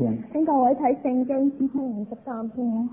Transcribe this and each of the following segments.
篇。 請各位睇聖經詩篇23篇。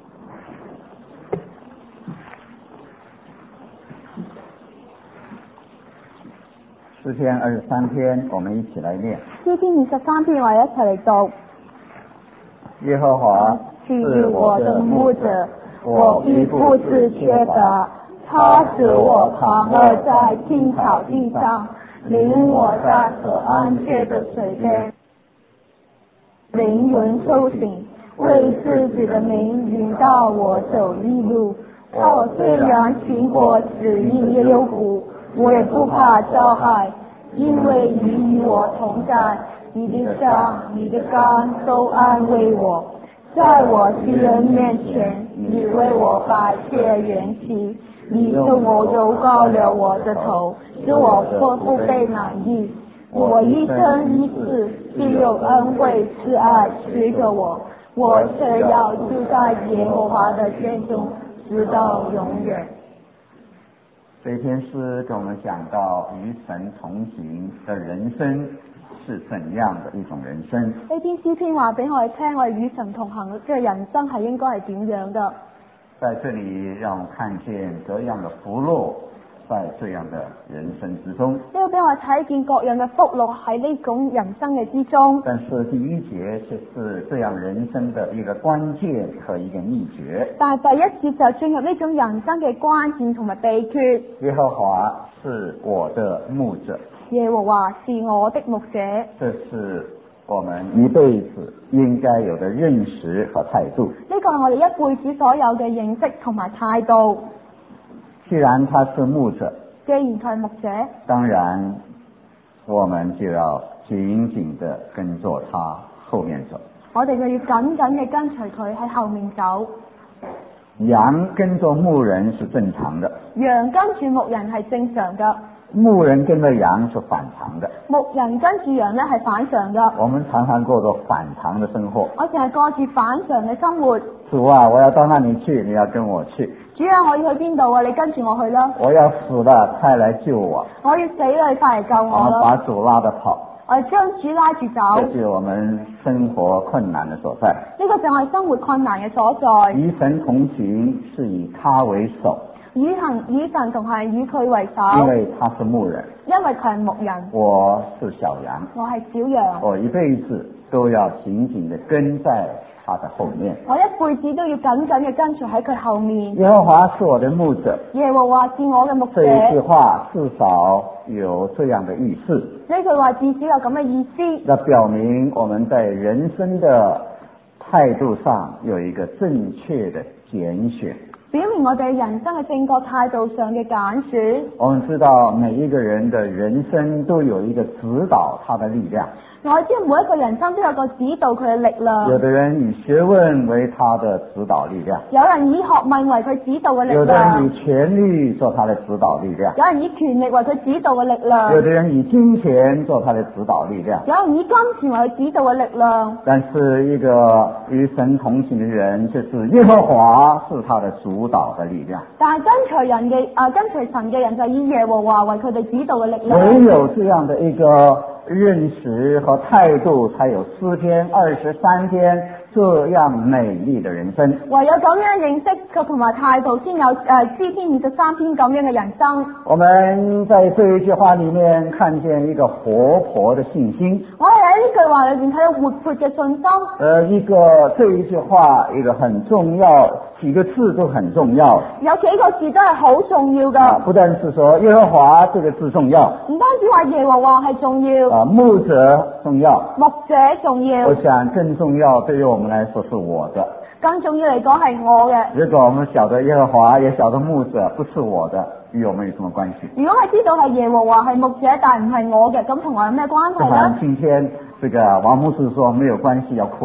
詩篇23篇，我們一起來念。 詩篇23篇，我哋一齊嚟讀。 耶和華是我的牧者，我必不致缺乏。他使我躺臥在青草地上，領我在可安歇的水邊，靈魂蘇醒，為自己的名引導我走義路。我雖然行過死蔭幽谷，我也不怕遭害，因為你與我同在，你的杖、你的竿都安慰我。在我敵人面前，你為我擺設筵席，你用我油膏了我的頭，使我不被難役。我一生一世必有恩惠慈愛隨着我，我卻要住在耶和華的殿中，直到永遠。這篇詩跟我們講到與神同行的人生是怎樣的一種人生。 呢篇詩篇話俾我哋聽，我哋與神同行嘅人生係應該係點樣嘅？ 在這裡讓我們看見各樣的福樂在這樣的人生之中。 呢個俾我哋睇見各樣嘅福樂喺呢種人生嘅之中。 但是第一節卻是這樣人生的一個關鍵和一個秘訣。 但係第一節就進入呢種人生嘅關鍵同埋秘訣。 耶和華是我的牧者。 耶和華是我的牧者。 這是我們一輩子應該有的認識和態度。 呢個係我哋一輩子所有嘅認識同埋態度。 既然他是牧者， 既然佢係牧者， 當然我們就要緊緊地跟着他後面走。 我哋就要緊緊嘅跟隨佢喺後面走。 羊跟着牧人是正常的， 羊跟住牧人係正常嘅。 牧人跟着羊是反常的， 牧人跟住羊呢係反常嘅。 我們常常過着反常的生活。 我成日過住反常嘅生活。 主啊，我要到那裡去，你要跟我去。 主啊，我要去邊度啊？你跟住我去啦。 我要死了，快來救我。 我要死了，你快嚟救我啦。 把主拉得跑。 我將主拉住走。 這是我們生活困難的所在。 呢個就係生活困難嘅所在。 與神同行是以他為首。 與神同行，以佢為首。 因為他是牧人。 因為佢係牧人。 我是小羊。 我係小羊。 我一輩子都要緊緊地跟在他的後面。我一輩子都要緊緊嘅跟隨喺佢後面。 耶和華是我的牧者。 耶和華是我嘅牧者。 這一句話至少有這樣的意思。 呢句話至少有咁嘅意思。 那表明我們在人生的態度上有一個正確的揀選。 表明我哋人生嘅正確態度上嘅揀選。 我們知道每一個人的人生都有一個指導他的力量。 我知道每一個人生都有個指導佢嘅力量。 有的人以學問為他的指導力量。 有人以學問為佢指導嘅力量。 有的人以權力做他的指導力量。 有人以權力為佢指導嘅力量。 有的人以金錢做他的指導力量。 有人以金錢為佢指導嘅力量。 但是一個與神同行的人，就是耶和華是他的主導的力量。 但係跟隨神嘅人就以耶和華為佢哋指導嘅力量。 唯有這樣的一個認識和態度，才有詩篇23篇這樣美麗的人生。 唯有咁樣認識同埋態度，先有詩篇23篇咁樣嘅人生。 我們在這一句話裏面看見一個活潑的信心。 我哋喺呢句話裏面睇到活潑嘅信心。 這一句話一個很重要，幾個字都很重要。 有幾個字都係好重要㗎。 不但是說耶和華這個字重要， 唔單止話耶和華係重要。 牧者重要。 牧者重要。 我想更重要，對於我們來說是我的。 更重要嚟講係我嘅。 如果我們曉得耶和華，也曉得牧者不是我的，與我們有什麼關係？ 如果係知道係耶和華係牧者，但唔係我嘅，咁同我有咩關係呢？ 今天這個王牧師說沒有關係，要哭了。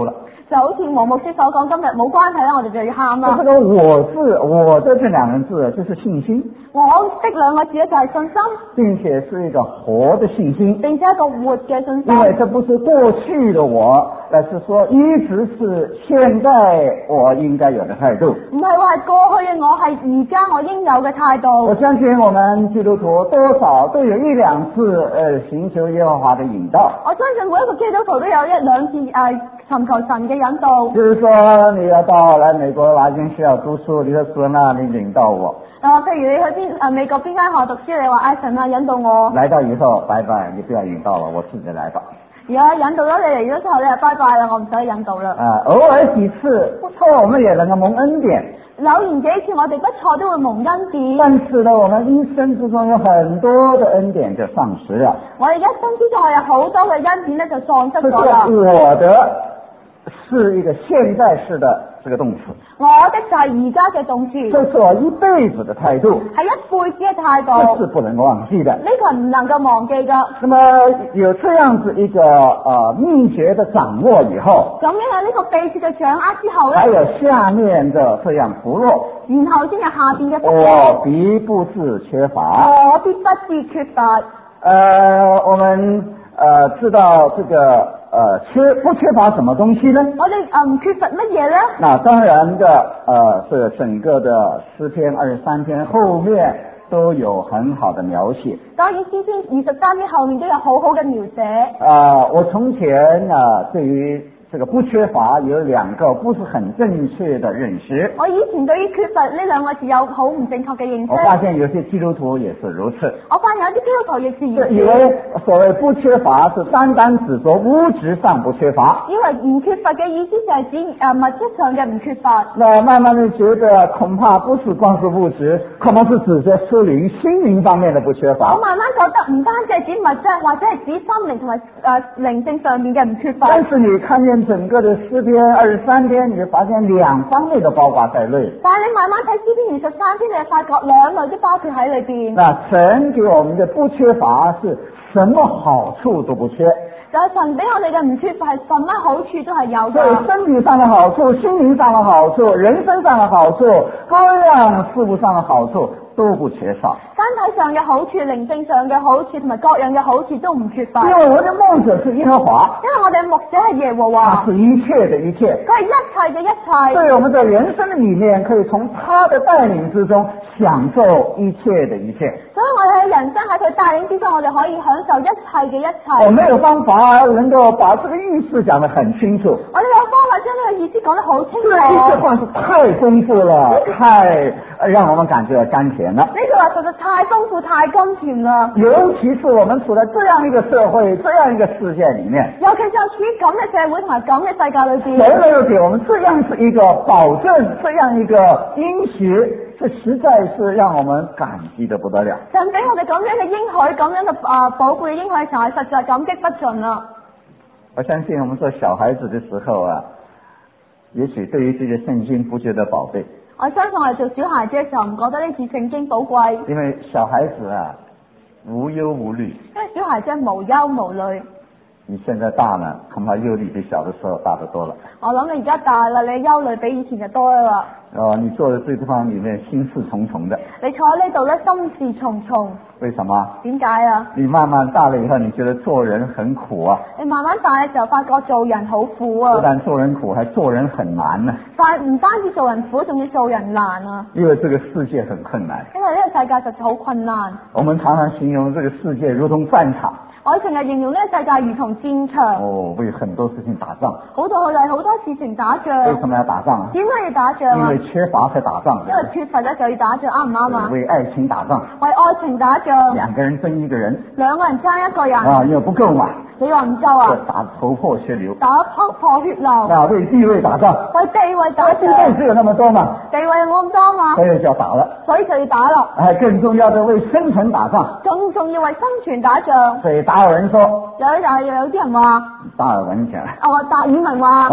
就好似黃牧師所講，今日冇關係啦，我哋就要喊啦。 這個我字，我的這兩個字就是信心。 我的兩個字咧就係信心， 並且是一個活的信心， 並且一個活嘅信心。 因為這不是過去的我，而是說一直是現在我應該有的態度。 唔係話係過去嘅我，係而家我應有嘅態度。 我相信我們基督徒多少都有一兩次尋求耶和華的引導。 我相信每一個基督徒都有一兩次尋求神嘅引導。 比如說你要到來美國哪間學校讀書，你說那你引導我。 譬如你去美國邊間學校讀書，你話神啊引導我。 來到以後，拜拜，你不要引導了，我自己來吧。 而家引導咗你嚟咗之後，你就拜拜啦，我唔使引導啦。 偶爾幾次不錯，我們也能夠蒙恩典。 偶然幾次我哋不錯都會蒙恩典。 但是呢，我們一生之中有很多的恩典就喪失了。 我哋一生之中係有好多嘅恩典咧就喪失咗啦。 我的是一個現在式的這個動詞。 我的就係而家嘅動詞。 這是我一輩子的態度。 係一輩子嘅態度。 這是不能忘記的。 呢個係唔能夠忘記噶。 那麼有這樣子一個秘訣的掌握以後， 咁樣喺呢個秘訣嘅掌握之後咧， 還有下面的這樣附錄， 然後先有下邊嘅附錄。 我必不致缺乏。 我必不致缺乏。 我們知道這個不缺乏什麼東西呢？我哋唔缺乏乜嘢呢？ 那當然的是整個的詩篇23篇後面都有很好的描寫。 當然詩篇23篇後面都有好好嘅描寫。 我從前對於這個不缺乏有兩個不是很正確的認識。 我以前對於缺乏呢兩個字有好唔正確嘅認識。 我發現有些基督徒也是如此。 我發現有啲基督徒亦是如此。 以為所謂不缺乏是單單指說物質上不缺乏。 因為唔缺乏嘅意思就係指物質上嘅唔缺乏。 那慢慢的覺得恐怕不是光是物質，可能是指着屬靈心靈方面的不缺乏。 我慢慢覺得唔單止係指物質，或者係指心靈同埋靈性上面嘅唔缺乏。 但是你看見整個的詩篇23篇，你就發現兩方面都包括在內。 但係你慢慢睇詩篇23篇，你就發覺兩類都包括喺裏邊。 那神給我們的不缺乏是什麼好處都不缺。 就係神俾我哋嘅唔缺乏係什麼好處都係有嘅。 對身體上的好處、心靈上的好處、人生上的好處、各樣事物上的好處都不缺少。 身體上嘅好處、靈性上嘅好處同埋各樣嘅好處都唔缺乏。 因為我的牧者是耶和華。 因為我哋牧者係耶和華。 他是一切的一切。 佢係一切嘅一切。 所以我們在人生的裏面可以從他的帶領之中享受一切的一切。 所以我哋喺人生喺佢帶領之中，我哋可以享受一切嘅一切。 我沒有方法能夠把這個意思講得很清楚。 我哋有方法將呢個意思講得好清楚。 這句話是太豐富了，太讓我們感覺甘甜了。 呢句話實在太豐富、太甘甜啦。 尤其是我們處在這樣一個社會、這樣一個世界裏面， 尤其是處於咁嘅社會同埋咁嘅世界裏邊， 神能夠給我們這樣子一個保證，這樣一個應許，這實在是讓我們感激得不得了。 神俾我哋咁樣嘅應許，咁樣嘅寶貴嘅應許，實在感激不盡啦。 我相信我們做小孩子的時候也許對於這些聖經不覺得寶貝。 我相信我哋做小孩子嘅時候唔覺得呢次聖經寶貴， 因為小孩子無憂無慮。 因為小孩子無憂無慮。 你現在大了，恐怕憂慮比小的時候大得多了。 我諗你而家大啦，你憂慮比以前就多啦。 你坐在這地方裏面心事重重的。 你坐喺呢度咧，心事重重。 為什麼？ 點解啊？ 你慢慢大了以後，你覺得做人很苦啊。 你慢慢大嘅時候，發覺做人好苦啊。 不但做人苦，還做人很難啊。 但唔單止做人苦，仲要做人難啊。 因為這個世界很困難。 因為呢個世界實在好困難。 我們常常形容這個世界如同戰場。 我成日形容呢個世界如同戰場。 為很多事情打仗。 好多事情打仗。 為什麼要打仗啊？ 點解要打仗啊？ 因為缺乏才打仗。 因為缺乏咧就要打仗，啱唔啱啊？ 為愛情打仗。 為愛情打仗。 兩個人爭一個人。 兩個人爭一個人。 因為不夠嘛。 你話唔夠啊？ 打頭破血流。 打破血流。 為地位打仗。 為地位打仗。 地位只有那麼多嘛？ 地位有冇咁多嘛？ 所以就要打了。 所以就要打了。 更重要的為生存打仗。 更重要為生存打仗。 所以達爾文說。 有啲人話。 達爾文講。 達爾文話。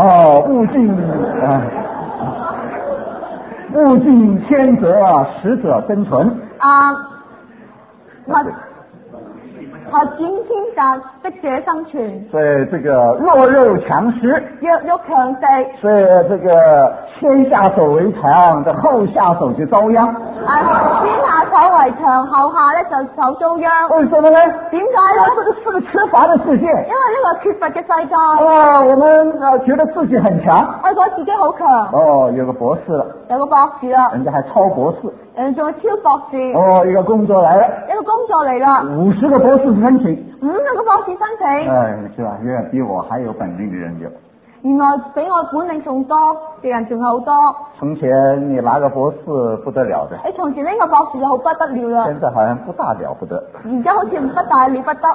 物競天擇，適者生存。 靠今天賺的這生存。 所以這個弱肉強食， 弱肉強食。 所以這個先下手為強，這後下手就遭殃。 先下手為強，後下咧就受遭殃。 為什麼呢？ 點解呢？ 這個是個缺乏的世界。 因為呢個缺乏嘅世界。 我們覺得自己很強。 我覺得自己好強。 有個博士了。 有個博士啦。 人家還超博士。 人仲超博士。 一個工作來了。 一個工作嚟啦。 50個博士申請。 50個博士申請。 是吧？遠遠比我還有本領的人有。 原來比我本領仲多嘅人仲有好多。 從前你拿個博士不得了的。 從前呢個博士就好不得了啦。 現在好像不大了不得。 而家好似不大了不得。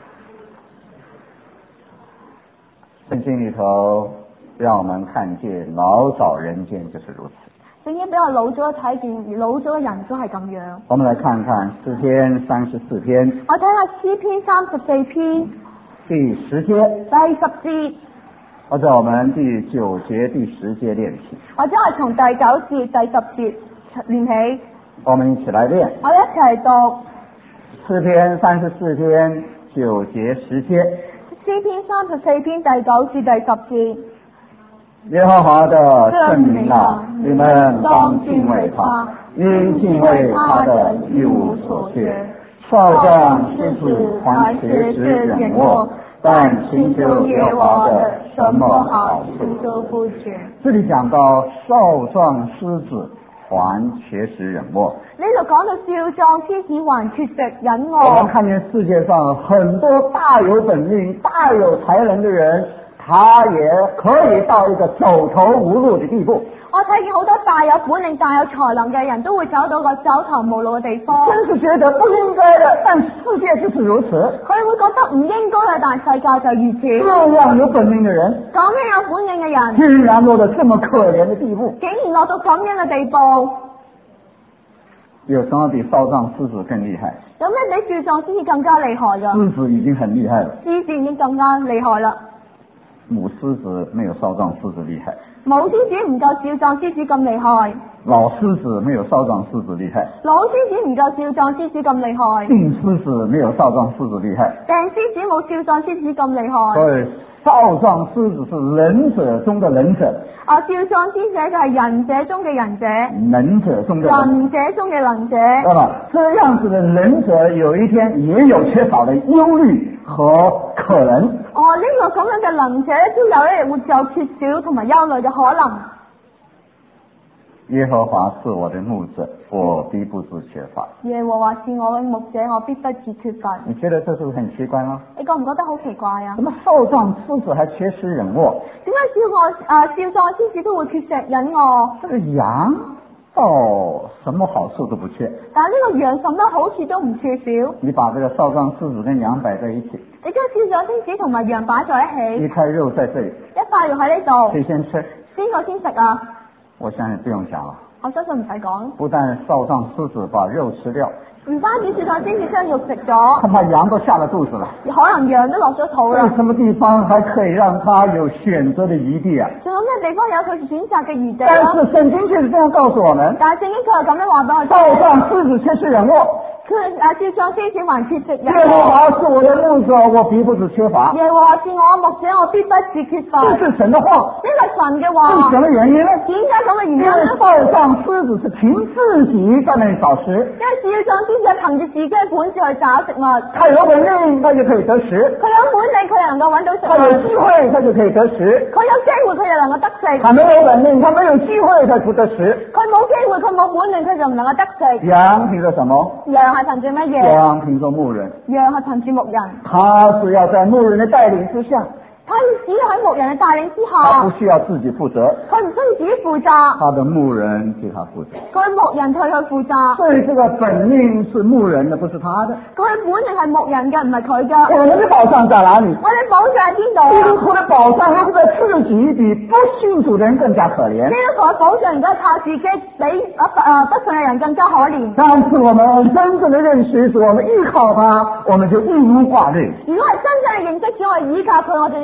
聖經裏頭讓我們看見老早人間就是如此。 聖經俾我老咗睇見，老咗嘅人都係咁樣。 我們來看看詩篇34篇。 我睇下詩篇34篇第10節。 第10節。 或者我們第9節、第10節練起。 或者係從第9節、第10節練起。 我們一起來練。 我哋一齊讀詩篇34篇9節10節。 詩篇34篇第9至第10節。 耶和華的聖名啊，你們當敬畏他，因敬畏他的一無所缺。少壯獅子還缺食忍餓，但尋求耶和華的什麼好處都不缺。這裏講到少壯獅子還缺食忍餓。 呢度講到少壯獅子還缺食忍餓。 我們看見世界上很多大有本領、大有才能的人，他也可以到一個走投無路的地步。 我睇見好多大有本領、大有才能嘅人都會走到個走投無路嘅地方。 真是覺得不應該的，但世界就是如此。 佢會覺得唔應該嘅，但世界就如此。 這樣有本領的人， 咁樣有本領嘅人， 竟然落到這麼可憐的地步， 竟然落到咁樣嘅地步。 有什麼比少壯獅子更厲害？ 有咩比少壯獅子更加厲害㗎？ 獅子已經很厲害了。 獅子已經更加厲害啦。 母獅子沒有少壯獅子厲害。 母獅子唔夠少壯獅子咁厲害。 老獅子沒有少壯獅子厲害。 老獅子唔夠少壯獅子咁厲害。 病獅子沒有少壯獅子厲害。 病獅子冇少壯獅子咁厲害。 所以少壯獅子是仁者中的仁者。 少壯獅子就係仁者中嘅仁者。 能者中的能者中嘅能者。 那麼這樣子的仁者，有一天也有缺少的憂慮和可能。 呢個咁樣嘅能者都有一日會有缺少同埋憂慮嘅可能。 耶和華是我的牧者，我必不致缺乏。 耶和華是我嘅牧者，我必不致缺乏。 你覺得這是不是很奇怪嗎？ 你覺唔覺得好奇怪啊？ 怎麼少壯獅子還缺食忍餓？ 點解少壯獅子都會缺食忍餓？ 這個羊到什麼好處都不缺。 但係呢個羊什麼好處都唔缺少。 你把這個少壯獅子跟羊擺在一起。 你將少壯獅子同埋羊擺在一起。 一塊肉在這裡。 一塊肉喺呢度。 誰先吃？ 邊個先食啊？ 我相信不用講了。 我相信唔使講。 不但少壯獅子把肉吃掉， 唔單止少壯獅子將肉食咗， 恐怕羊都下了肚子了。 可能羊都落咗肚啦。 什麼地方還可以讓他有選擇的餘地啊？ 仲有咩地方有佢選擇嘅餘地？ 但是聖經卻是這樣告訴我們。 但係聖經佢係咁樣話俾我知。 少壯獅子缺食忍餓。 少壯獅子還缺食忍餓。 耶和華是我的牧者，我必不致缺乏。 耶和華是我牧者，我必不致缺乏。 這是神的話。 呢個神嘅話。 是什麼原因呢？ 點解咁嘅原因呢？ 因為少壯獅子是憑自己在那裡找食。 因為少壯獅子係憑住自己嘅本事去找食物。 他有本領，他就可以得食。 佢有本領，佢又能夠揾到食物。 他有機會，他就可以得食。 佢有機會，佢又能夠得食。 他沒有本領，他沒有機會，他不得食。 佢冇機會，佢冇本領，佢就唔能夠得食。 羊憑着什麼？ 羊係憑住乜嘢？ 羊憑着牧人。 羊係憑住牧人。 他是要在牧人的帶領之下。 他只要喺牧人嘅帶領之下。 他不需要自己負責。 佢唔需要自己負責。 他的牧人替他負責。 佢牧人替佢負責。 所以這個本領是牧人的，不是他的。 佢本領係牧人嘅，唔係佢嘅。 我們的寶藏在哪裡？ 我哋寶藏喺邊度？ 基督徒的寶藏是在自己比不信主的人更加可憐。 基督徒嘅寶藏而家靠自己比不信嘅人更加可憐。 但是我們真正的認識，是我們依靠他，我們就一無掛慮。 如果係真正嘅認識，只我依靠佢，我哋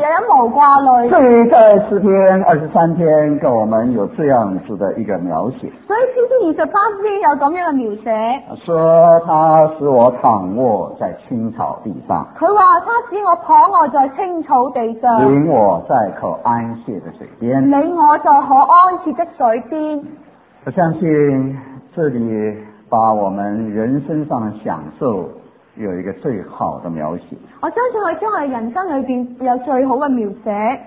無掛慮。 所以在詩篇23篇跟我們有這樣子的一個描寫。 所以詩篇28篇有咁樣嘅描寫， 說他使我躺臥在青草地上， 佢話他使我躺臥在青草地上， 領我在可安歇的水邊。 領我在可安歇的水邊。 我相信這裡把我們人生上的享受有一個最好的描寫。 我相信佢將我哋人生裏邊有最好嘅描寫。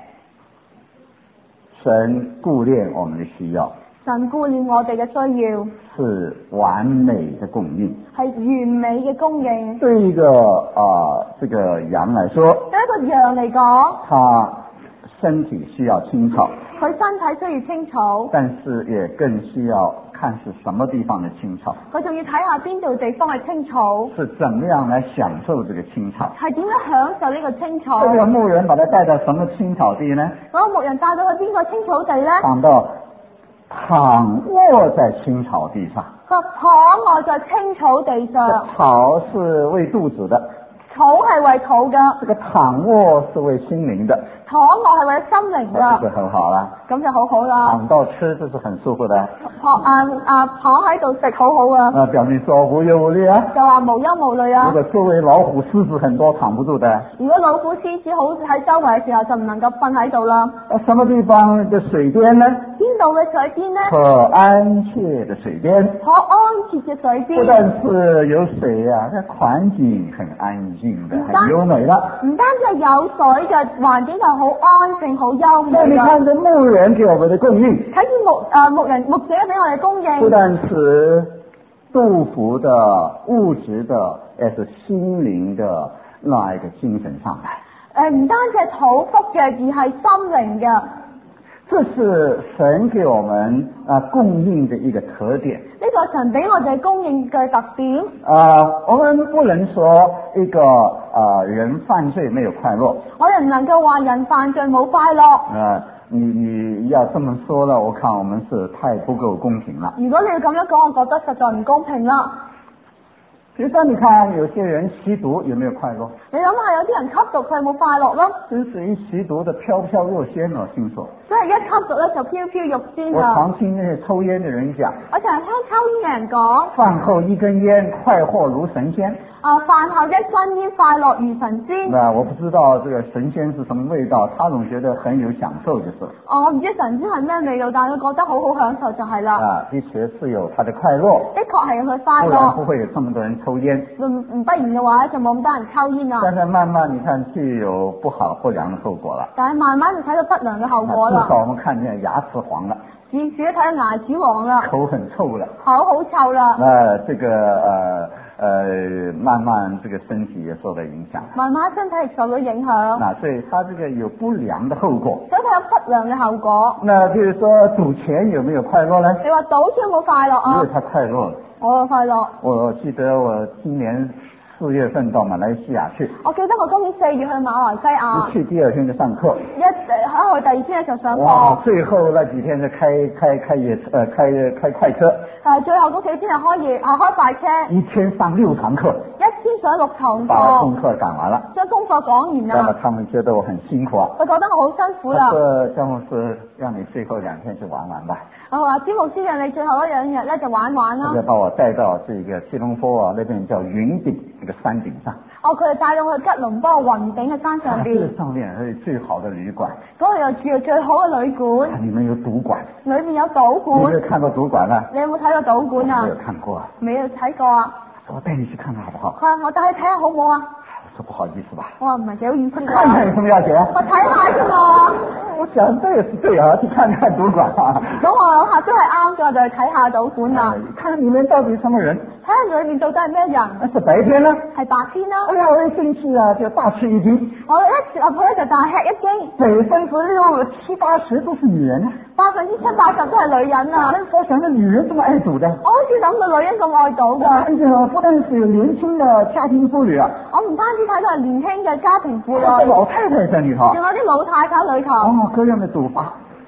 神顧念我們的需要， 神顧念我哋嘅需要， 是完美的供應。 係完美嘅供應。 對一個這個羊來說， 對一個羊嚟講， 它身體需要青草， 佢身體需要青草， 但是也更需要看是什麼地方的青草， 佢仲要睇下邊度地方係青草， 是怎麼樣來享受這個青草。 係點樣享受呢個青草。 這個牧人把它帶到什麼青草地呢？ 嗰個牧人帶到去邊個青草地呢？ 講到躺臥在青草地上。 佢躺臥在青草地上。 草是為肚子的， 草係為肚嘅。 這個躺臥是為心靈的。 躺臥係為心靈嘅。 這就很好啦。 咁就好好啦。 躺到吃，這是很舒服的。 躺喺度食好好啊。 表面說無憂無慮啊。 就話無憂無慮啊。 如果周圍老虎、獅子很多，躺不住的。 如果老虎、獅子好喺周圍嘅時候，就唔能夠瞓喺度啦。 什麼地方的水邊呢？ 邊度嘅水邊呢？ 可安歇的水邊。 可安歇嘅水邊。 不但是有水啊，這環境很安靜的，很優美啦。 唔單止係有水嘅環境，就好安靜、好優美。 你看這牧人給我們的供應， 睇見牧者俾我哋供應， 不但是肚腹的、物質的，也是心靈的那一個精神上來。 唔單止係肚腹嘅，而係心靈嘅。 這是神給我們供應的一個特點。 呢個神俾我哋供應嘅特點。 我們不能說一個人犯罪沒有快樂。 我哋唔能夠話人犯罪冇快樂。 你要這麼說了，我看我們是太不夠公平了。 如果你要咁樣講，我覺得實在唔公平啦。 其實你看有些人吸毒有沒有快樂？ 你諗下，有啲人吸毒佢冇快樂咯。 真是一吸毒的飄飄若仙咯，聽說。 即係一吸毒咧就飄飄欲仙啊！ 我常聽那些抽煙的人講。 我成日聽抽煙嘅人講。 飯後一根煙，快活如神仙。 飯後一根煙，快樂如神仙。 我不知道這個神仙是什麼味道，他總覺得很有享受就是。 我唔知神仙係咩味道，但係佢覺得好好享受就係啦。 的確是有他的快樂。 的確係有佢快樂。 不然不會有這麼多人抽煙。 不然嘅話就冇咁多人抽煙啦。 但是慢慢你看就有不好不良的後果了。 但係慢慢就睇到不良嘅後果啦。 至少我們看見牙齒黃了。 至少睇到牙齒黃啦。 口很臭了。 口好臭啦。 這個慢慢這個身體也受到影響。 慢慢身體受到影響。 所以他這個有不良的後果。 所以佢有不良嘅後果。 譬如說賭錢有沒有快樂呢？ 你話賭錢有冇快樂啊？ 因為他快樂。 我有快樂。 我記得我今年4月份到馬來西亞去。 我記得我今年4月去馬來西亞。 一去第二天就上課。 喺第二天就上課。 哇！最後那幾天就開快車。 最後嗰幾天就開快車。 一天上6堂課。 一天上6堂課。 把功課講完了。 將功課講完啦。 那麼他們覺得我很辛苦啊。 佢覺得我好辛苦啦。 詹牧師讓你最後2天去玩玩吧。 我話詹牧師讓你最後1、2日咧就玩玩啦。 他就把我帶到這個吉隆坡那邊叫雲頂那個山頂上。 佢哋帶到去吉隆坡雲頂嘅山上邊。 這上面係最好的旅館。 嗰度又住最好嘅旅館。 裏面有賭館。 裏面有賭館。 你有沒有看過賭館啊？ 你有冇睇過賭館啊？ 沒有看過啊。 未有睇過啊。 我帶你去看看好不好？ 我帶你睇下好唔好啊？ 我說不好意思吧。 我話唔係幾好意思。 看看有什麼要緊？ 我睇下啫嘛。 我講這也是對啊，去看看賭館啊。 咁我諗下都係啱嘅，我就去睇下賭館啦。 看裏面到底什麼人？ 睇下裏面到底係咩人？ 是白天呢？ 係白天啦。 哎呀，我一進去啊，就大吃一驚。 我一入去咧就大吃一驚。 60%、70%、80%都是女人啊。 70%、80%都係女人啊。 我想到女人這麼愛賭的。 我好似諗到女人咁愛賭㗎。 而且不但是有年輕的家庭婦女啊。 我唔單止睇到係年輕嘅家庭婦女。 老太太在裏頭。 仲有啲老太太裏頭。 各樣的賭法。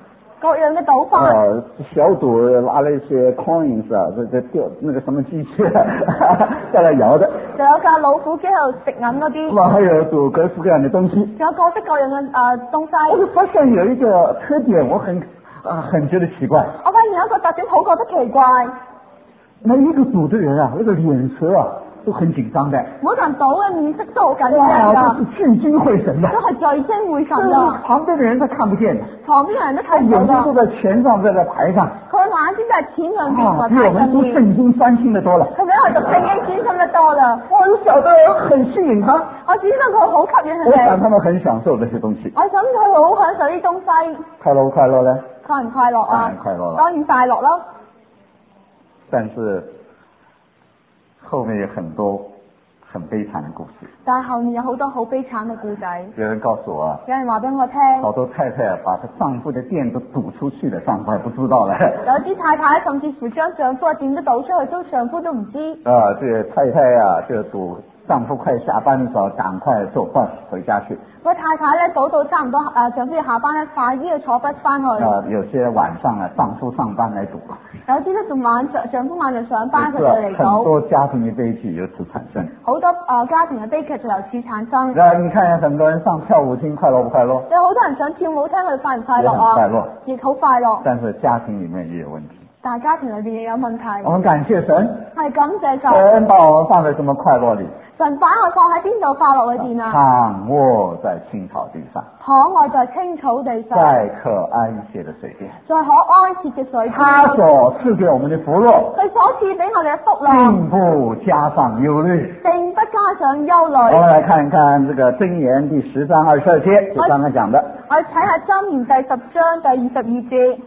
各樣嘅賭法。 小賭拿了一些 coins 啊，這掉那個什麼機器再來搖的。 仲有架老虎機喺度食銀嗰啲。 還有賭各式各樣的東西。 仲有各式各樣嘅東西。 我就發現有一個特點，我很覺得奇怪。 我發現有一個特點好覺得奇怪。 那一個賭的人啊，那個臉色啊都很緊張的。 每個人賭嘅面色都好緊張㗎。 都是聚精會神的。 都係聚精會神㗎。 旁邊的人他看不見的。 旁邊的人都睇唔到㗎。 眼睛都在錢上，在台上。 佢眼睛就係錢上邊和比我們讀聖經專心的多了。 佢比我讀聖經專心得多啦。 我就曉得很吸引他。 我知道佢好吸引佢哋。 我想他們很享受這些東西。 我想佢好享受呢東西。 快樂不快樂呢？ 快唔快樂啊？ 當然快樂啦。 當然快樂咯。 但是後面有很多很悲慘的故事。 但係後面有好多好悲慘嘅故仔。 有人告訴我， 有人話俾我聽， 好多太太把她丈夫的店都賭出去了，丈夫還不知道呢。 有啲太太甚至乎將丈夫嘅店都賭出去，丈夫都唔知。 這個太太啊，就賭丈夫快下班的時候，趕快坐飯回家去。 個太太咧賭到差唔多丈夫要下班咧，快啲要坐筆翻去。 有些晚上啊，丈夫上班來賭。 有啲咧仲丈夫晚上上班佢就嚟賭。 很多家庭嘅悲劇由此產生。 好多家庭嘅悲劇就由此產生。 你看很多人上跳舞廳，快樂不快樂？ 有好多人想跳舞廳，佢哋快唔快樂啊？ 快樂， 亦好快樂。 但是家庭裡面也有問題。 但係家庭裏邊亦有問題。 我們感謝神。 係感謝神。 神把我們放在什麼快樂裡？ 神把我放喺邊度快樂裏邊啊？ 躺臥在青草地上。 躺臥在青草地上。 在可安歇的水邊。 在可安歇嘅水邊。 他所賜給我們的福樂。 佢所賜俾我哋嘅福樂。 並不加上憂慮。 並不加上憂慮。 我們來看一看這個箴言第10章22節，就剛剛講的。 我睇下箴言第10章第22節。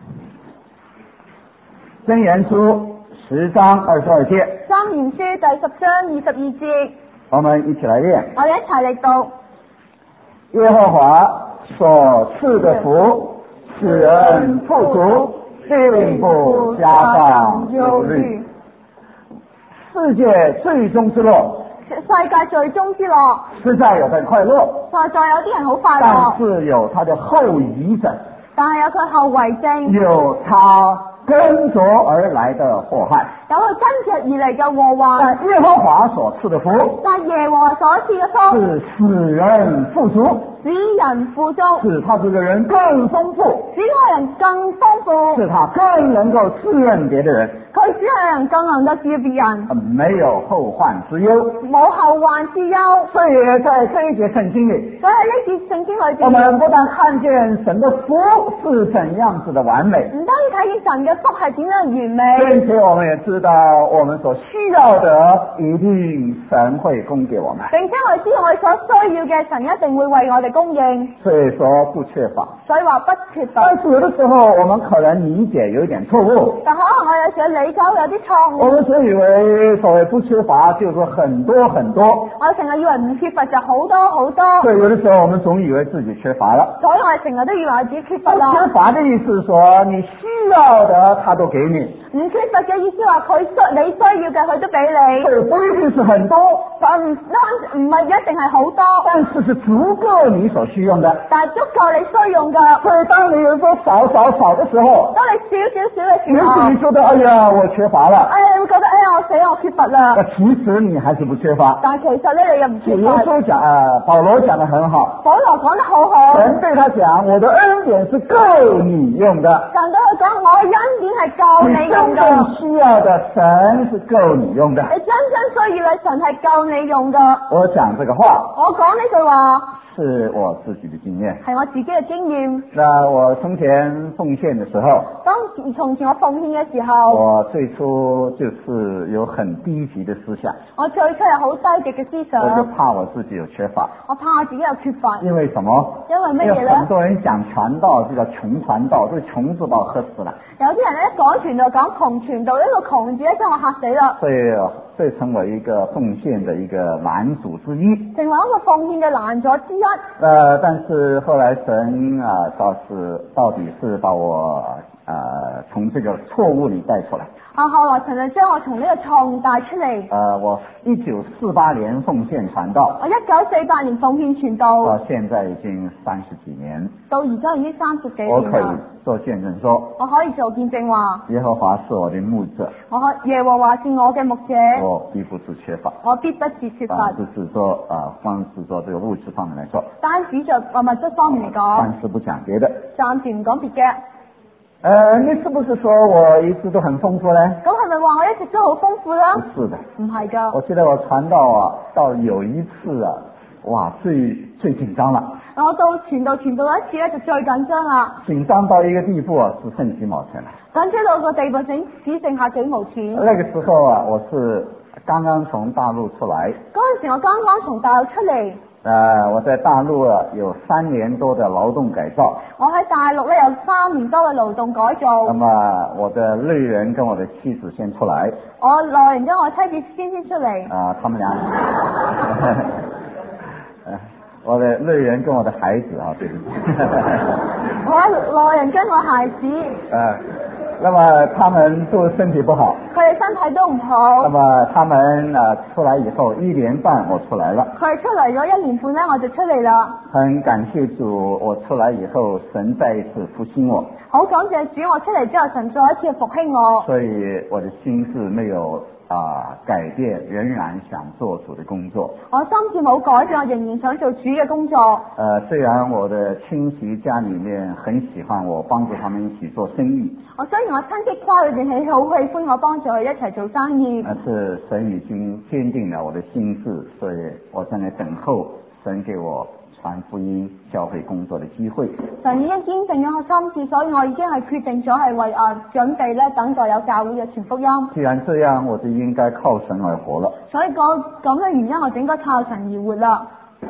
箴言書10章22節。 箴言書第10章22節。 我們一起來念。 我哋一齊嚟讀。 耶和華所賜的福，使人富足，並不加上憂慮。世界最終之樂。 世界最終之樂。 實在有佢快樂。 實在有啲人好快樂。 但是有它的後遺症。 但係有佢後遺症。 有它跟着而來的禍害。 有佢跟着而嚟嘅禍患。 但耶和華所賜的福。 但耶和華所賜嘅福。 是使人富足。 使人富足。 使他這個人更豐富。 使個人更豐富。 使他更能夠滋潤別的人。 佢使人更能夠治別人。 沒有後患之憂。 冇後患之憂。 所以在這一節聖經裡， 所以呢節聖經裏邊， 我們不但看見神的福是怎樣子的完美， 唔單止睇見神嘅福係點樣完美， 並且我們也知道我們所需要的一定神會供給我們， 並且我哋知道我哋所需要嘅神一定會為我哋供應， 所以說不缺乏。 所以話不缺乏。 但是有的時候我們可能理解有點錯誤， 但可能我有時候理解有啲錯誤。 我們所以為所謂不缺乏就是很多很多， 我哋成日以為唔缺乏就好多好多， 所以有的時候我們總以為自己缺乏了， 所以我哋成日都以為我自己缺乏啦。 缺乏的意思是說你需要的他都給你， 唔缺乏嘅意思話你需要嘅佢都俾你， 所以不一定是很多， 但唔係一定係好多， 但是是足夠你所需用的， 但係足夠你需用噶。 所以當你有時候少的時候， 當你少嘅時候， 也許你覺得哎呀我缺乏了， 你會覺得哎呀我死我缺乏啦。 其實你還是不缺乏， 但係其實咧你又唔缺乏。 耶穌講保羅講得很好， 保羅講得好好。 神對他講，我的恩典是夠你用的。 神對佢講，我嘅恩典係夠你用的。 你真正需要的神是夠你用的。 你真正需要嘅神係夠你用的。 我講這個話， 我講呢句話是我自己的經驗， 係我自己嘅經驗。 那我從前奉獻的時候， 從前我奉獻嘅時候， 我最初就是有很低級的思想。 我最初有好低級嘅思想。 我就怕我自己有缺乏。 我怕我自己有缺乏。 因為什麼？ 因為乜嘢咧？ 很多人講傳道，這個窮傳道，這個窮字把我嚇死了。 有啲人咧講傳道講窮傳道，呢個窮字咧將我嚇死啦。所以這成為一個奉獻的一個難阻之一， 成為一個奉獻嘅難阻之一。 但是後來神到底是把我从这个错誤里帶出來。 後來神就將我從呢個錯誤帶出嚟。 我1948年奉獻傳道。 我1948年奉獻傳道。 到現在已經30幾年。 到而家已經30幾年啦。 我可以做見證說。 我可以做見證話。 耶和華是我的牧者。 耶和華是我嘅牧者。 我必不致缺乏。 我必不致缺乏。 就是說光是說這個物質方面來說。 單止就物質方面嚟講。 暫時不講別的。 暫時唔講別嘅。 你是不是說我一直都很豐富呢？ 咁係咪話我一直都好豐富啦？ 不是的。 唔係噶。 我記得我傳道到有一次哇，最緊張啦。 我到傳道一次咧，就最緊張啦。 緊張到一個地步只剩幾毛錢啦。 緊張到個地步只剩下幾毛錢。 那個時候我是剛剛從大陸出來。 嗰陣時我剛剛從大陸出嚟。 我在大陸有3年多的勞動改造。 我喺大陸咧有3年多嘅勞動改造。 那麼我的內人跟我的妻子先出來。 我內人跟我妻子先出嚟。 他們倆。我的內人跟我的孩子對不起。 我內人跟我孩子。 那麼他們都身體不好。 佢哋身體都唔好。 那麼他們出來以後1年半我出來了。 佢哋出嚟咗1年半咧，我就出嚟啦。 很感謝主，我出來以後神再一次復興我。 好感謝主，我出嚟之後神再一次復興我。 所以我的心志沒有改變，仍然想做主的工作。 我心志冇改變，我仍然想做主嘅工作。 雖然我的親戚家裏面很喜歡我，幫助他們一起做生意。 雖然我親戚家裏邊好喜歡我，幫助佢一齊做生意。 但是神已經堅定了我的心志，所以我正在等候神給我傳福音教會工作的機會。 神已經堅定咗我心志，所以我已經係決定咗係為準備咧等待有教會嘅傳福音。 既然這樣，我就應該靠神而活了。 所以咁嘅原因，我就應該靠神而活啦。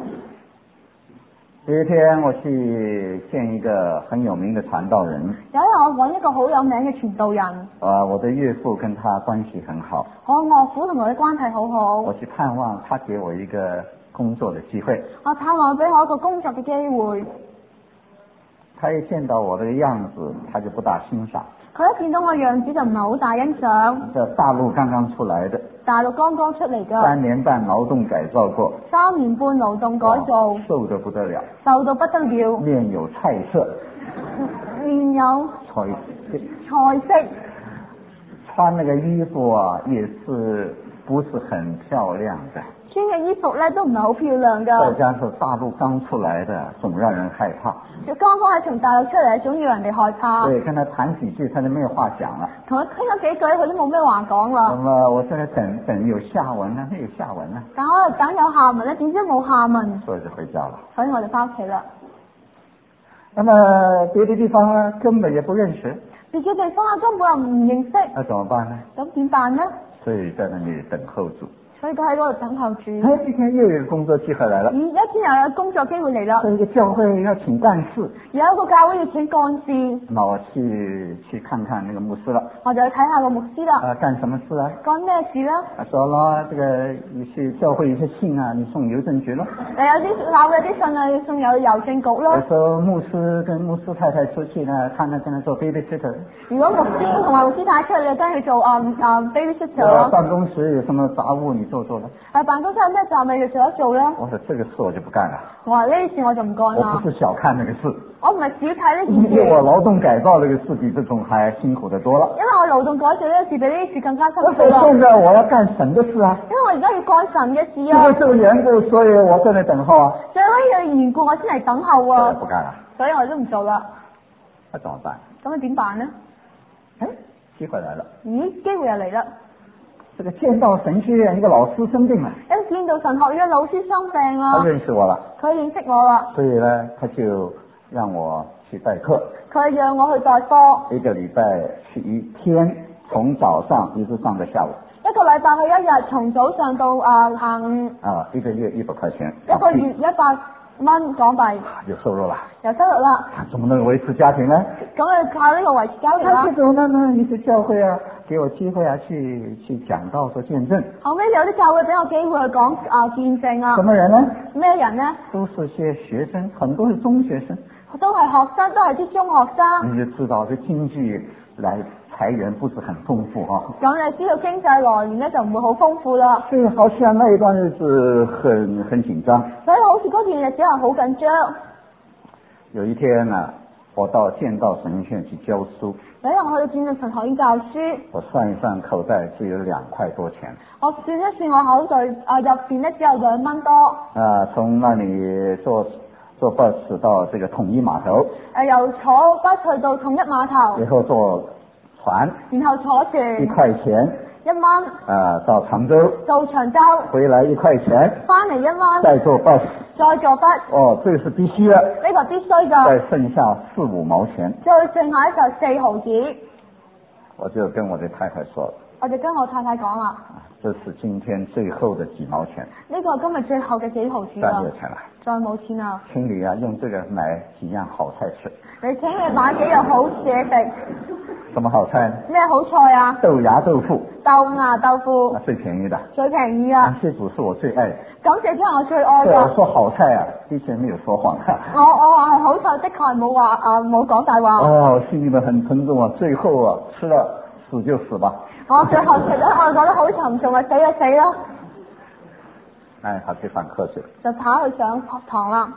有一天我去見一個很有名的傳道人。 有一日我揾一個好有名嘅傳道人。 我的岳父跟他關係很好。 我岳父同我嘅關係好好。 我去探望他，給我一個工作的機會。 我探望俾我一個工作嘅機會。 他一見到我這個樣子，他就不大欣賞。 佢一見到我樣子就唔係好大欣賞。 在大陸剛剛出來的。 大陸剛剛出嚟㗎。 3年半勞動改造過。 3年半勞動改造。 瘦得不得了。 瘦到不得了。 面有菜色。 面有菜色。 穿那個衣服也是不是很漂亮的。 穿嘅衣服咧都唔係好漂亮㗎。 再加上大陸剛出來的，總讓人害怕。 就剛剛係從大陸出嚟，總要人哋害怕。 對，跟他談幾句，他就沒有話講了。 同佢傾咗幾句，佢都冇咩話講啦。 咁啊，我現在等有下文啦，沒有下文啦。 但我等有下文咧，點知冇下文。 所以就回家了。 所以我就翻屋企啦。 那麼別的地方呢，根本也不認識。 別嘅地方根本又唔認識。 那怎麼辦呢？ 咁點辦呢？ 所以在那裡等候主。 所以佢喺嗰度等候主。 一天又有一個工作機會來了。 一天又有工作機會嚟啦。 一個教會要請幹事。 有一個教會要請幹事。 那我去看看那個牧師了。我就去睇下個牧師啦。 幹什麼事啊？ 幹咩事呢？ 說了這個去教會一些信你送郵政局咯。 有啲鬧嘅啲信要送郵政局咯。 有時候牧師跟牧師太太出去呢，他跟他做 babysitter。 如果牧師同埋牧師太太出去，你跟佢做babysitter 咯。 辦公室有什麼雜務你做啦。 辦公室有咩雜務要做一做咧？ 我說這個事我就不幹了。 我話呢啲事我就唔幹啦。 我不是小看那個事。 我唔係少睇呢件事。 因為我勞動改造那個事比這種還辛苦得多了。 因為我勞動改造呢個事比呢啲事更加辛苦啦。 現在我要幹神的事啊。因為我而家要幹神嘅事啊。 因為這個緣故，所以我在那等候啊。 所以呢個緣故，我先嚟等候啊。 不幹了。 所以我都唔做啦。 那怎麼辦？ 咁點辦呢？ 機會來了。 咦，機會又嚟啦。 這個劍道神學院一個老師生病了。 劍道神學院嘅老師生病啦。 他認識我了。 佢認識我啦。 所以呢，他就讓我去代課。 佢讓我去代課。 一個禮拜去1天，從早上一直上到下午。 一個禮拜去1日，從早上到下午。 一個月100塊錢。 一個月100蚊港幣。有收入啦。有收入啦。 怎麼能維持家庭呢？ 咁你靠呢個維持家庭啦。 這種呢，一些教會啊，給我機會啊，去講道做見證。 後尾有啲教會俾我機會去講見證啊。 什麼人呢？ 咩人呢？ 都是些學生，很多是中學生。 都係學生，都係啲中學生。 你就知道這經濟來源不是很豐富啊。 咁你知道經濟來源咧就唔會好豐富啦。 所以好像那一段日子很緊張。 所以好似嗰段日子係好緊張。 有一天啊，我到劍道神學院去教書。 有一日我去到劍道神學院教書。 我算一算口袋只有2塊多錢。 我算一算我口袋入邊咧只有2蚊多。 從那裡坐 bus 到這個統一碼頭。 由坐 bus 去到統一碼頭。 然後坐船。 然後坐船。 1塊錢。 1蚊。 到長洲。 到長洲。 回來1塊錢。 翻嚟1蚊。 再坐 bus。 再坐 bus。 哦，這個是必須的。 呢個必須㗎。 再剩下4、5毛錢。 再剩下就4毫子。 我就跟我的太太說。 我就跟我太太講啦。 這是今天最後的幾毛錢。 呢個今日最後嘅幾毫子啦。 再沒有錢了。 再冇錢啦。 請你用這個買幾樣好菜吃。 你請你買幾樣好嘢食。 什麼好菜？ 咩好菜啊？ 豆芽豆腐。 豆芽豆腐。 最便宜的。 最便宜啊！ 感謝主是我最愛的。 感謝主係我最愛嘅。 我說好菜啊，之前沒有說謊。 我話係好菜，的確係冇講大話。 哦，心裏面很沉重啊，最後啊吃了死就死吧。 我最後食咗，我覺得好沉重啊，死就死啦。 跑去上課去了。 就跑去上堂啦。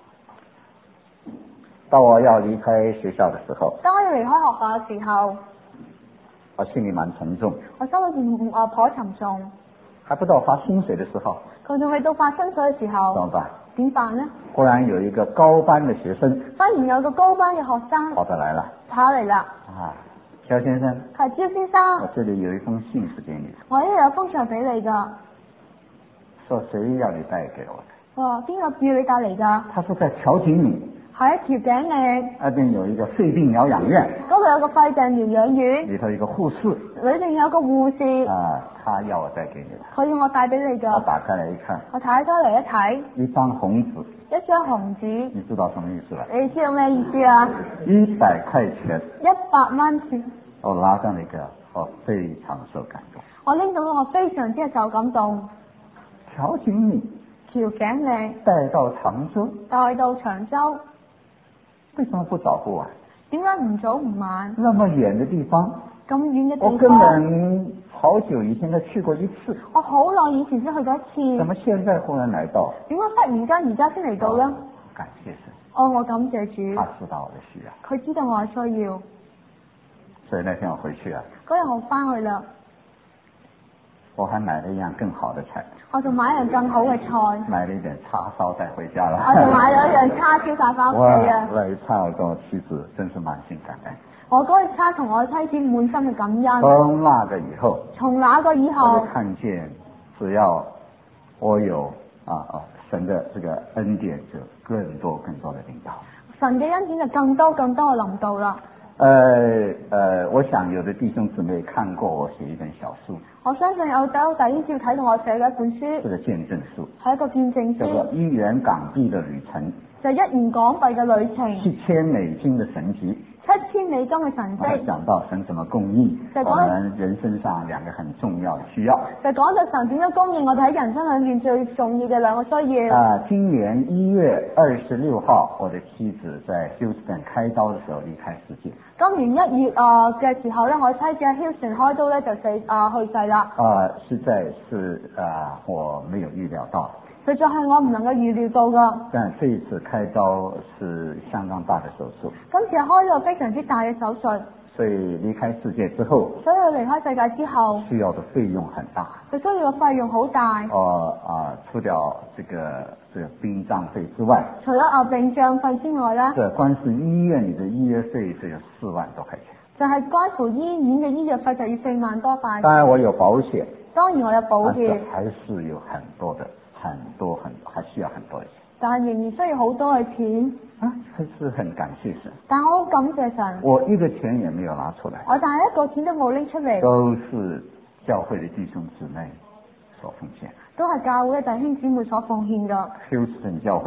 到我要離開學校的時候。 當我要離開學校嘅時候。 我心裏蠻沉重。 我心裏邊頗沉重。 還不到發薪水的時候。 佢仲未到發薪水嘅時候。 怎麼辦？ 點辦呢？ 忽然有一個高班的學生。 忽然有個高班嘅學生。 跑得來了。 跑嚟啦。 焦先生。 係焦先生。 我這裏有一封信是給你。 我呢度有封信俾你㗎。 說誰要你帶給我的？ 哇，邊個叫你帶嚟㗎？ 他說在調景嶺。 係一條頸嶺。 那邊有一個肺病療養院。 嗰度有個肺病療養院。 裏頭有個護士。 裏邊有個護士。 他要我帶給你。 佢要我帶俾你㗎。 我打開來一看。 我睇開嚟一睇。 一張紅紙。 一張紅紙。 你知道什麼意思吧？ 你知道咩意思啊 ？100塊錢。 100蚊錢。 我拿上那個，我非常受感動。 我拎到我非常之受感動。 調景嶺。 調景嶺。 帶到長洲。 帶到長洲。 為什麼不早不晚？ 點解唔早唔晚？ 那麼遠的地方。 咁遠嘅地方。 我根本好久以前才去過一次。 我好耐以前先去過一次。 怎麼現在忽然來到？ 點解忽然間而家先嚟到呢？ 感謝神。 我感謝主。 他知道我的需要。 佢知道我嘅需要。 所以那天我回去啊。 嗰日我翻去啦。 我還買了一樣更好的菜。 我仲買一樣更好嘅菜。 買了一點叉燒帶回家了。 我仲買咗一樣叉燒帶翻屋企啊。 那一餐我跟我妻子真是滿心感恩。 我嗰日餐同我妻子滿心嘅感恩。 從那個以後。 從那個以後。 我就看見，只要我有神的這個恩典，就更多的領導。神嘅恩典就更多嘅臨到啦。 我想有的弟兄姊妹看過我寫一本小書。 我相信有弟兄睇到我寫嘅一本書。 這個見證書。 係一個見證書。 叫做1元港幣的旅程。 就1元港幣嘅旅程。 7000美金的神蹟。 7000美金嘅神蹟。 講到神怎麼供應我們人生上2個很重要的需要。 就講到神點樣供應我哋喺人生裏面最重要嘅2個需要。 今年1月26號，我的妻子在休斯頓開刀的時候離開世界。 今年1月嘅時候咧，我妻子喺 Houston 開刀咧就去世啦。 實在是我沒有預料到。 實在係我唔能夠預料到噶。 但這一次開刀是相當大的手術。 今次係開咗個非常之大嘅手術。 所以離開世界之後。 所以離開世界之後。 需要的費用很大。 佢需要嘅費用好大。 除掉這個殯葬費之外。 除咗殯葬費之外咧。 這光是醫院裏的醫藥費就有4萬多塊錢。 就係關乎醫院嘅醫藥費就要4萬多塊。 當然我有保險。 當然我有保險。 還是有很多，還需要很多的錢。 但係仍然需要好多嘅錢。 還是很感謝神。 但我好感謝神。 我一個錢也沒有拿出來。 我但係一個錢都冇拎出嚟。 都是教會的弟兄姊妹所奉獻。 都係教會嘅弟兄姊妹所奉獻㗎。 Houston 教會。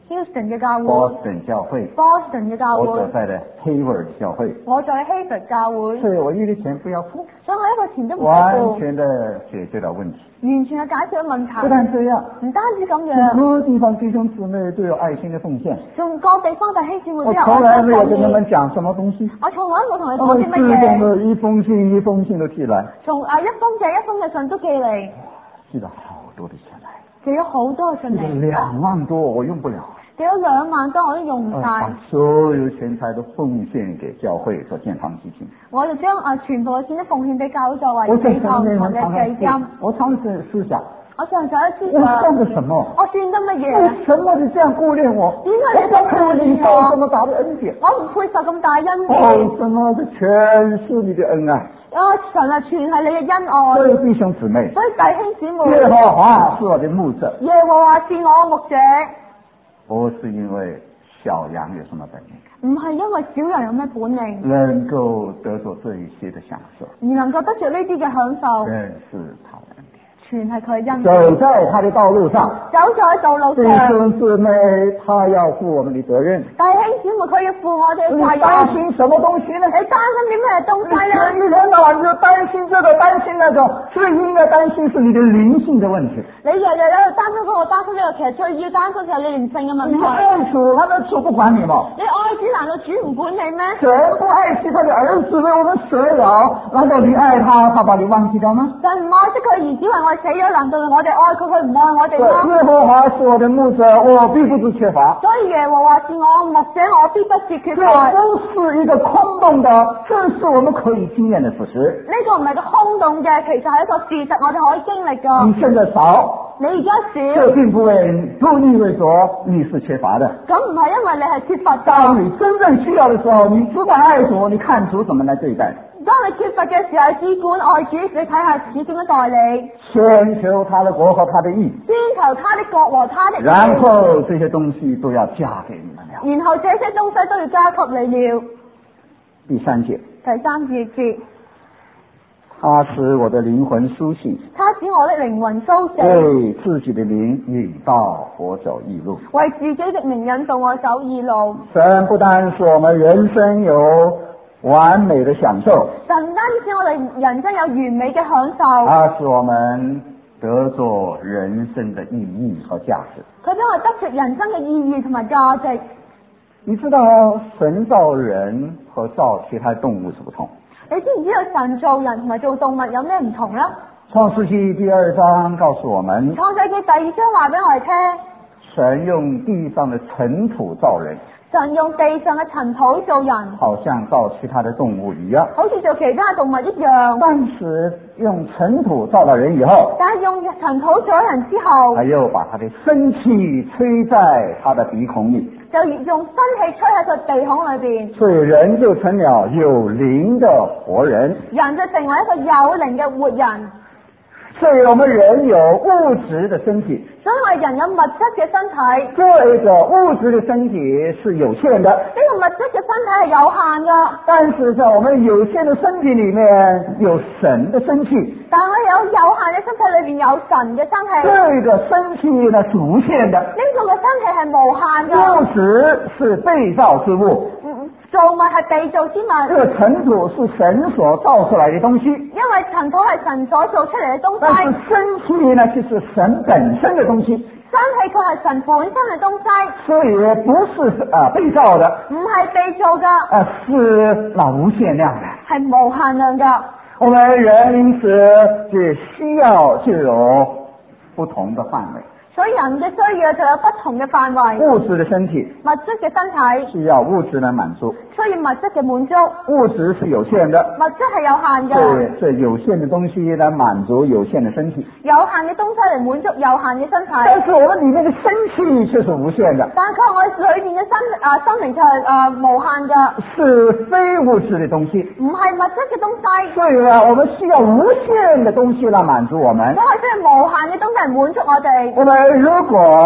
Houston 嘅教會 Boston 教會， ，Boston 嘅教我所會， 在的 Hayward 教會， 我在 Hayward 教會， 所以我一啲錢不要付， 所以我一個錢都唔完付， 全的解決了問題。 完全係解決咗問題。 不但這樣， 唔單止咁各樣， 個地方弟兄姊妹都有愛心的奉獻。 仲各地方弟兄姊妹我都有從來沒有跟他愛心們講什麼東西， 我從來冇同你他們講啲乜自動嘢， 的一封信一封信的寄來， 從一封嘅一封嘅信都寄嚟， 寄了好多的錢來， 寄咗好多嘅信寄了嚟， 2萬多，我用不了。 寄咗2萬多我都用唔晒， 把所有錢財都奉獻給教會做建堂基金。 我就將全部嘅錢都奉獻俾教會作為我在寄堂神同嘅基金。 我常時思想， 我上咗一思我想， 算個什麼？ 我算得乜嘢？ 為什麼你這樣顧念我？ 點解你咁顧念受這我？ 麼大的恩典？ 我唔配受咁大恩典。 為什麼這全是你的恩愛？ 神啊，全係你嘅恩愛。 所以弟兄姊妹， 所以弟兄姊妹， 耶和華是我的牧者， 耶和華是我牧者， 不是因為小羊有什麼本領， 唔係因為小人有咩本領， 能夠得着這一些的享受， 而能夠得着呢啲嘅享受， 真是他的恩典。 全係佢嘅恩走典。 在他的道路上， 走在道路弟上， 兄姊妹，他要負我們的責任。 弟兄姊妹佢要負我哋嘅你責任。 擔心什麼東西呢？ 你擔心啲咩東西你咧？ 一天到晚就擔心這個擔心那個，最應該擔心是你的靈性的問題。 你日日喺度擔心嗰個擔心呢個，其實最要擔心就係你靈性嘅問你題。 愛主，他的主不管你嗎？ 你愛主，難道主唔管你咩？ 神不愛惜他的兒子為我們死了，難道你愛他，他把你忘記掉嗎？ 神唔愛惜佢兒子為我死咗，難道我哋愛佢，佢唔愛我哋嗎？ 耶和華是我的牧者，我必不致缺乏。 所以耶和華是我牧者，我必不致缺這乏。 不是一個空洞的，這是我們可以經驗的事實。 呢個唔係個空洞嘅，其實係一個事實，我哋可以經歷噶。 你現在少， 你而家少， 這並不意味着你是缺乏的。 咁唔係因為你係缺乏噶。 當你真正需要的時候，你只管愛主，你看主怎麼來對待。 當你缺乏嘅時候，只管愛主，你睇下主點樣待你。 先求他的國和他的義， 先求他的國和他的義， 然後這些東西都要加給你們了。 然後這些東西都要加給你了。 第3節， 第3節， 他使我的靈魂蘇醒， 他使我的靈魂蘇醒， 為自己的名引導我走義路。 為自己的名引導我走義路。 神不單使我們人生有完美的享受， 神唔單止我哋人生有完美嘅享受， 他使我們得着人生的意義和價值。 佢將我得出人生嘅意義同埋價值。 你知道神造人和造其他動物是不同。 你知唔知道神造人同埋做動物有咩唔同呢？ 創世紀第2章告訴我們， 創世記第2章話俾我哋聽， 神用地上的塵土造人， 神用地上嘅塵土造人， 好像造其他的動物一樣。 好似做其他動物一樣。 但是用塵土造了人以後， 但係用塵土造人之後， 他又把他的生氣吹在他的鼻孔裏， 就用生氣吹喺佢鼻孔裏邊， 所以人就成了有靈的活人。 人就成為一個有靈嘅活人。 所以我們人有物質的身體， 所以我哋人有物質嘅身體， 這個物質的身體是有限的。 呢個物質嘅身體係有限噶， 但是在我們有限的身體裏面有神的生氣， 但係我哋有限嘅身體裏邊有神嘅生氣， 這個生氣呢是無限的。 呢個嘅生氣係無限噶。 物質是被造之物， 造物係被造之物， 這個塵土是神所造出來的東西， 因為塵土係神所造出嚟嘅東但是西， 生氣呢就是神本身的東西， 生氣佢係神本身嘅東西， 所以不是被造的， 唔係被造噶， 是那無限量的。 係無限量噶。 我們人因此就需要就有不同的範圍。 所以人嘅需要就有不同嘅範圍， 物質的身體物質嘅身體需要物質來滿足， 需要物質嘅滿足， 物質是有限的， 物質係有限嘅， 這有限的東西來滿足有限的身體， 有限嘅東西嚟滿足有限嘅身體。 但是我們裏面的生氣卻是無限的， 但係我哋裏面嘅生命就係無限嘅， 是非物質的東西， 唔係物質嘅東西。 所以呢，我們需要無限的東西來滿足我們。 所以需要無限嘅東西嚟滿足我哋。 我們如果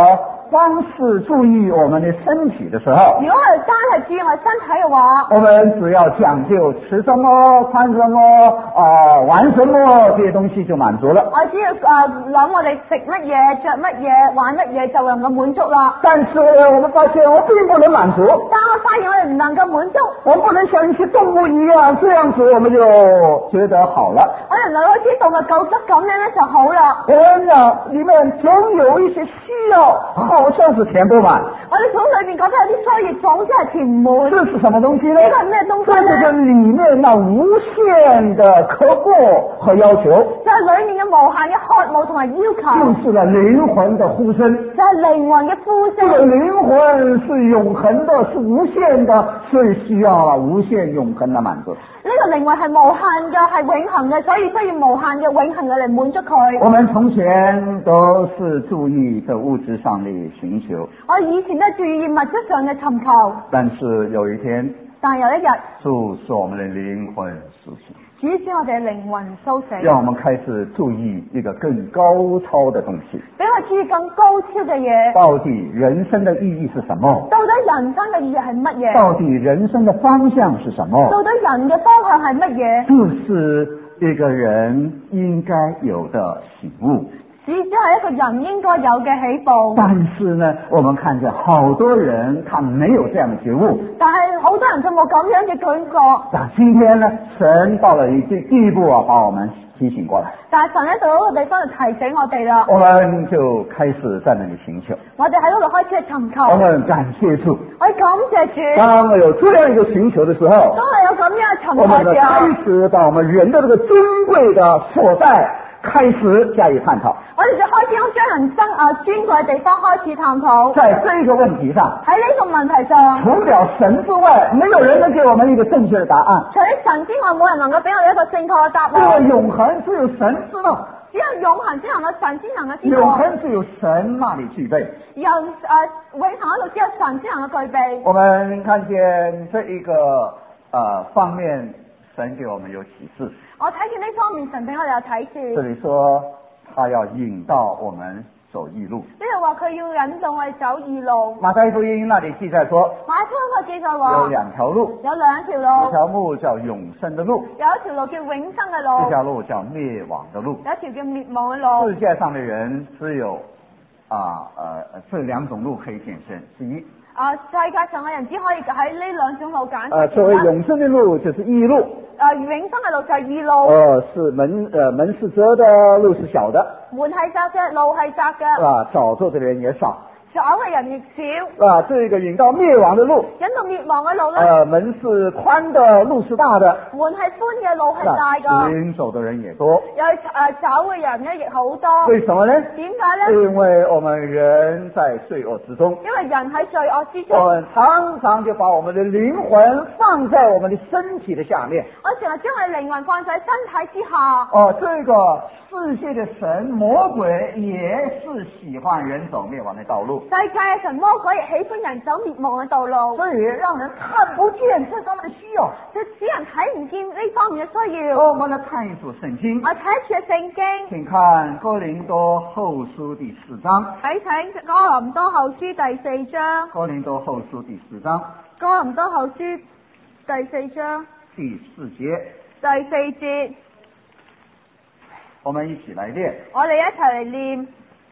光是注意我们的身體的時候， 如果我哋單係注意我哋身體嘅話， 我們只要講究吃什麼、穿什麼、玩什麼，這些東西就滿足了。 我只要諗我哋食乜嘢、着乜嘢、玩乜嘢就能夠滿足啦。 但是我們發現我並不能滿足。 但我發現我哋唔能夠滿足， 我們不能像一些動物一樣，這樣子我們就覺得好了。 我哋唔能夠好似動物狗則咁樣咧就好啦。 我們講裏面總有一些需要，好像是填不滿。 我哋從裏面覺得有啲需要總之係填唔滿。 這是什麼東西呢？ 呢個係咩東西這呢？ 就是裏面那無限的渴慕和要求， 就係裏面嘅無限嘅渴慕同埋要求， 就是了靈魂的呼聲。 就係靈魂嘅呼聲。 這個靈魂是永恆的，是無限的，所以需要無限永恆的滿足。 呢個靈魂係無限嘅，係永恆嘅，所以需要無限嘅永恆嘅嚟滿足佢。 我們從前都是注意在物質上的尋求， 我以前都注意物質上嘅尋求， 但是有一天， 但有一日， 主使我們的靈魂甦醒， 主使我哋嘅靈魂甦醒， 讓我們開始注意一個更高超的東西。 俾我注意更高超嘅嘢。 到底人生的意義是什麼？ 到底人生嘅意義係乜嘢？ 到底人生的方向是什麼？ 到底人嘅方向係乜嘢？ 這是一個人應該有的醒悟。 只係一個人應該有嘅起步。 但是呢，我們看見好多人他沒有這樣的覺悟。 但係好多人就冇咁樣嘅感覺。 但今天呢，神到了一個地步啊，把我們提醒過來。 但係神喺度嗰個地方就提醒我哋啦。 我們就開始在那裡尋求。 我哋喺嗰度開始去尋求。 我們感謝主。 我感謝主。 當我有這樣一個尋求的時候， 當我有咁樣嘅尋求我們就嘅時候， 開始把我們人的這個尊貴的所在開始加以探討。 我哋就開始將人生尊貴嘅地方開始探討。 在這個問題上， 喺呢個問題上， 除了神之外，沒有人能給我們一個正確的答案。 除咗神之外，冇人能夠俾我哋一個正確嘅答這個案。 永恆只有神知道， 只有永恆先能夠神先能夠知永道。 恆只有神那裡具備。 永恆嗰度只有神先能夠具備。 我們看見這一個方面，神給我們有啟示。 我睇見呢方面，神俾我哋有啟示。 這裡說，他要引導我們走義路。 呢度話佢要引導我哋走義路。 馬太福音那裡記載說， 馬太福音個記載話有兩條路， 有兩條路， 一條路叫永生的路， 有一條路叫永生嘅路， 一條路叫滅亡的路。 有一條叫滅亡嘅路。 世界上的人只有這兩種路可以揀選之一。 世界上嘅人只可以喺呢兩種路揀。 所謂永生的路就是義路。 永生嘅路就係義路。 是門是窄的，路是小的。 門係窄嘅，路係窄嘅。 找錯的人也少。 找嘅人亦少。 這個引到滅亡的路。 引到滅亡嘅路咧。 門是寬的，路是大的。 門係寬嘅，路係大嘅。 尋走的人也多。 有找嘅人咧亦好多。 為什麼呢？ 點解咧？ 因為我們人在罪惡之中。 因為人喺罪惡之中。 我們常常就把我們的靈魂放在我們的身體的下面。 我成日將我哋靈魂放在身體之下。 這個世界的神魔鬼也是喜歡人走滅亡的道路。 世界嘅神魔鬼亦喜歡人走滅亡嘅道路， 所以讓人看不見這方面的需要， 就使人睇唔見呢方面嘅需要。 我們來看一組聖經， 我睇一處聖經， 請看哥林多後書第4章。 睇哥林多後書第4章。 哥林多後書第4章。 哥林多後書第4章。 第4節。 第4節。 我們一起來念。 我哋一齊嚟念。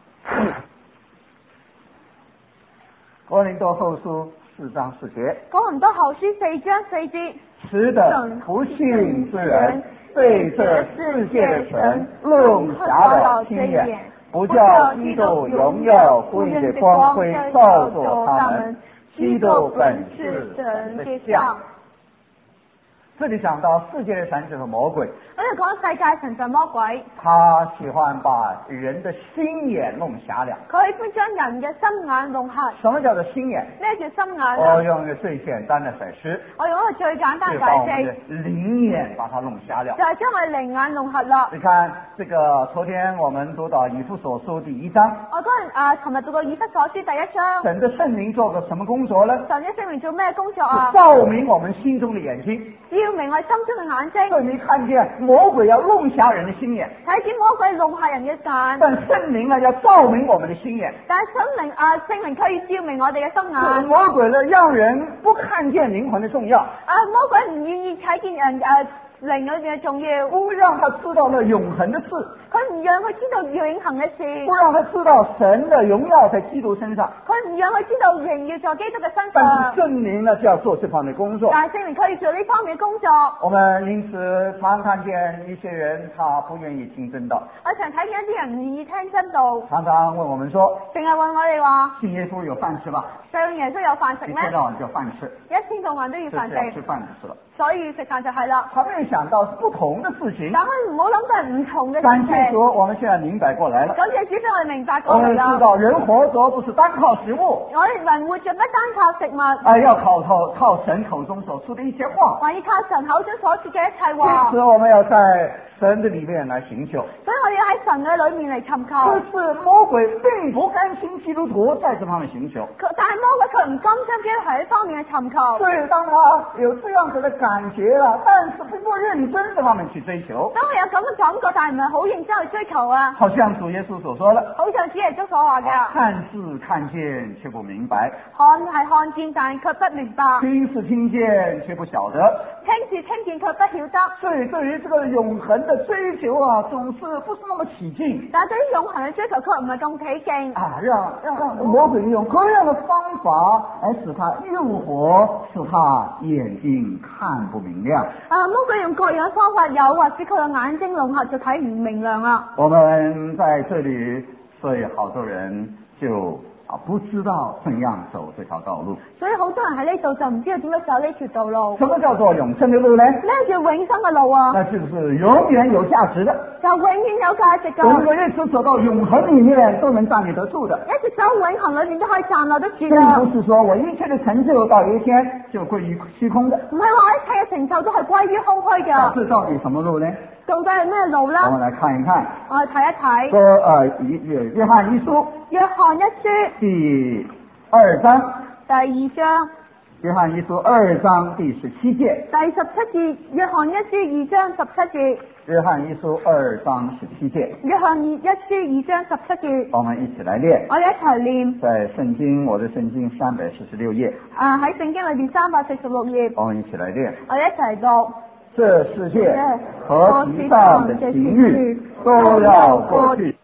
哥林多後書4章4節。 哥林多後書4章4節。 是的，不信之人對這世界的神弄瞎了心眼，不叫基督榮耀福音的光輝照作他們。基督本是神的像。這裡講到世界的神就是魔鬼。 我哋講世界神就魔鬼。 他喜歡把人的心眼弄瞎了。 佢喜歡將人嘅心眼弄瞎。 什麼叫做心眼？ 咩叫心眼？ 我用一個最簡單的解釋。 我用一個最簡單嘅解釋。 把我們的靈眼把它弄瞎了。 就係將我哋靈眼弄瞎啦。 你看，這個昨天我們讀到以弗所書第1章。 我琴日讀過以弗所書第1章。 神的聖靈做個什麼工作呢？ 神嘅聖靈做咩工作啊？ 照明我們心中的眼睛。 照明我哋心中嘅眼睛， 所以你看見魔鬼要弄瞎人的心眼， 睇見魔鬼弄嚇人嘅眼， 但聖靈呢要照明我們的心眼。 但係聖靈可以照明我哋嘅心眼。 魔鬼呢讓人不看見靈魂的重要， 魔鬼唔願意睇見人靈裏邊嘅重要， 不讓他知道那永恆的事， 佢唔讓佢知道永恆嘅事， 不讓他知道神的榮耀在基督身上， 佢唔讓佢知道榮耀在基督嘅身但上。 是聖靈呢就要做這方面的工作。 但係聖靈可以做呢方面嘅工作。 我們因此常看見一些人他不願意聽真道， 我常睇見一啲人唔願意聽真道， 常常問我們說， 淨係問我哋話， 信耶穌有飯吃吧？ 信耶穌有飯食咩？ 一天到晚就飯吃， 一天到晚都要飯就是要吃食， 飯就是了。 所以食飯就係啦。 他沒有想到是不同的事情。 但係唔好諗到係唔同嘅感事情。 謝主，我們現在明白過來了。 咁謝主俾我哋明白過我們知嚟啦。 道人活着不是單靠食物， 我哋人活着不單靠食物， 要靠神口中所出的一些話。 還要靠神口中所說嘅一切話。 因此我們要在神的裏面來尋求。 所以我哋要喺神嘅裏面嚟尋求。 但是魔鬼並不甘心基督徒在這方面尋求。 但係魔鬼佢唔甘心基督喺呢方面嘅尋求。 所以當他有這樣子的感覺了，但是並不認真這方面去追求。 當我有咁嘅感覺，但係唔係好認真去追求啊。 好像主耶穌所說的， 好像主耶穌所話嘅。 看是看見卻不明白， 看係看見，但係卻不明白。 聽是聽見卻不曉得， 聽是聽見卻不曉得。 所以對於這個永恆的追求啊，總是不是那麼起勁。 但係對於永恆嘅追求，卻唔係咁起勁。 讓魔鬼用各樣的方法來使他誘惑，使他眼睛看不明亮。 魔鬼用各樣方法誘惑，使佢嘅眼睛聾瞎，就睇唔明亮啦。 我們在這裏，所以好多人就不知道怎樣走這條道路。 所以好多人喺呢度就唔知道點樣走呢條道路。 什麼叫做永生的路呢？ 咩叫永生嘅路啊？ 那就是永遠有價值的， 就永遠有價值嘅。 我們一直走到永恆裏面都能站立得住的。 一直走永恆裏面都可以站立得住並嘅。 不是說我一切的成就到有一天就歸於虛空的。 唔係話一切嘅成就都係歸於空虛嘅。 這到底什麼路呢？ 到底係咩路呢？ 我們來看一看。 我哋睇一睇。 約翰一書。 約翰一書。 第2章。 第2章。 約翰一書2章第17節。 第17節。約翰一書2章17節。 約翰一書2章17節。 約翰一書2章17節。 我們一起來念。 我哋一齊念。 在聖經，我的聖經346頁。 喺聖經裏邊346頁。 我們一起來念。 我哋一齊讀。 這世界和其上的情慾都要過去。